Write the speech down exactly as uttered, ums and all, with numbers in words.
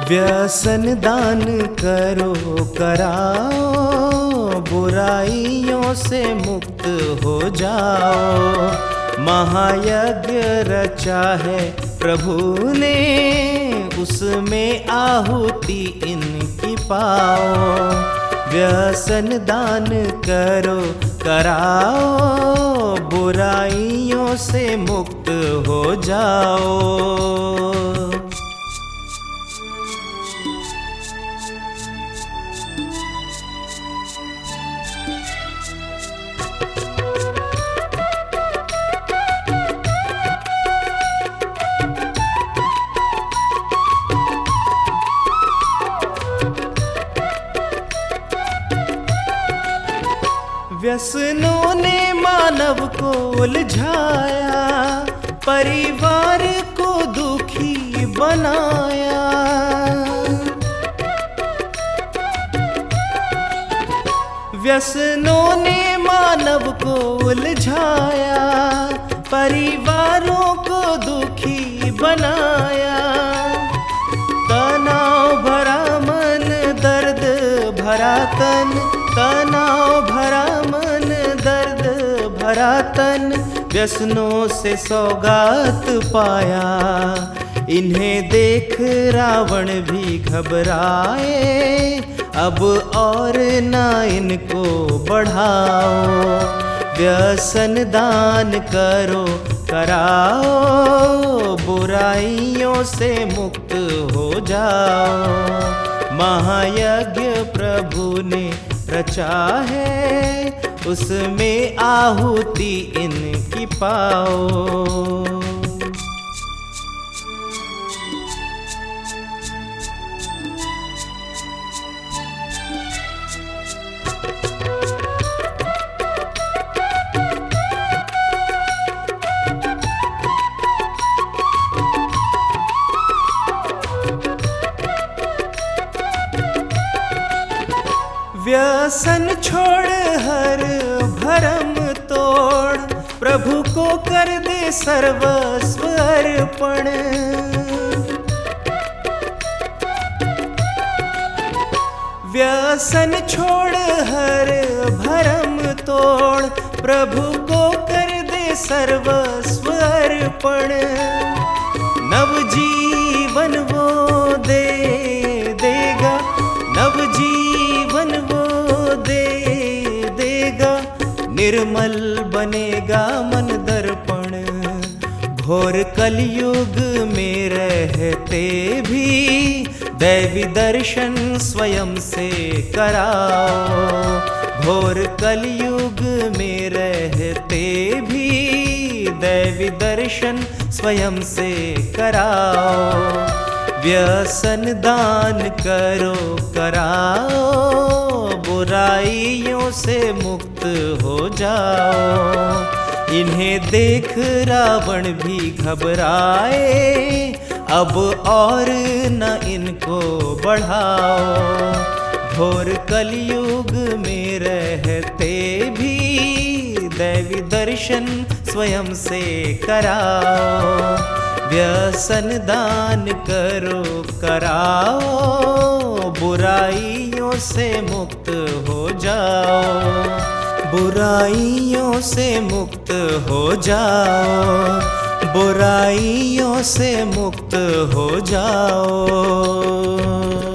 व्यसन दान करो कराओ, बुराइयों से मुक्त हो जाओ। महायज्ञ रचा है प्रभु ने, उसमें आहुति इनकी पाओ। व्यसन दान करो कराओ, बुराइयों से मुक्त हो जाओ। व्यसनों ने मानव को उलझाया, परिवार को दुखी बनाया। व्यसनों ने मानव को उलझाया, परिवारों को दुखी बनाया। तनाव भरा मन, दर्द भरा तन, तनाव भरा मन, दर्द भरा तन, व्यसनों से सौगात पाया। इन्हें देख रावण भी घबराए, अब और ना इनको बढ़ाओ। व्यसन दान करो कराओ, बुराइयों से मुक्त हो जाओ। महायज्ञ प्रभु ने रचा है, उसमें आहुति इनकी पाओ। व्यसन छोड़ हर भरम तोड़, प्रभु को कर दे सर्वस्व अर्पण। व्यसन छोड़ हर भरम तोड़, प्रभु को कर दे सर्वस्व अर्पण। नवजीवन वो दे देगा, नवजीवन वो दे देगा, निर्मल बनेगा मन दर्पण। घोर कलयुग में रहते भी दैवी दर्शन स्वयं से कराओ। घोर कलयुग में रहते भी दैवी दर्शन स्वयं से कराओ। व्यसन दान करो कराओ, बुराइयों से मुक्त हो जाओ। इन्हें देख रावण भी घबराए, अब और न इनको बढ़ाओ। घोर कलयुग में रहते भी दैवी दर्शन स्वयं से कराओ। व्यसन दान करो कराओ, बुराइयों से मुक्त हो जाओ। बुराइयों से मुक्त हो जाओ, बुराइयों से मुक्त हो जाओ।